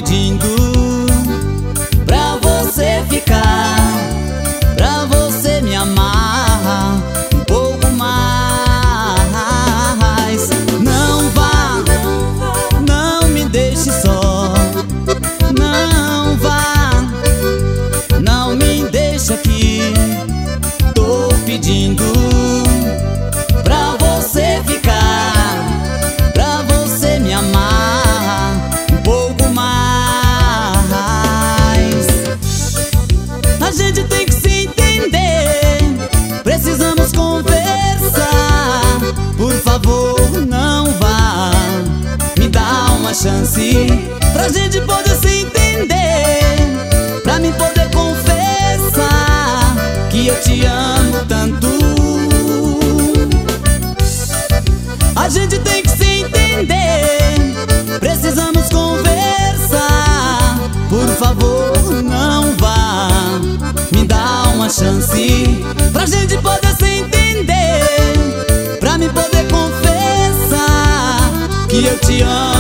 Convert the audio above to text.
pedindo pra você ficar, pra você me amar um pouco mais. Não vá, não me deixe só. Não vá, não me deixe aqui. Tô pedindo pra você ficar, pra você me amar um pouco mais. A gente tem que se entender, precisamos conversar. Por favor, não vá, me dá uma chance pra gente poder se entender, pra mim poder confessar que eu te amo tanto. A gente tem que se entender, precisamos conversar. Por favor, não vá, me dá uma chance pra gente poder se entender, pra mim poder confessar que eu te amo.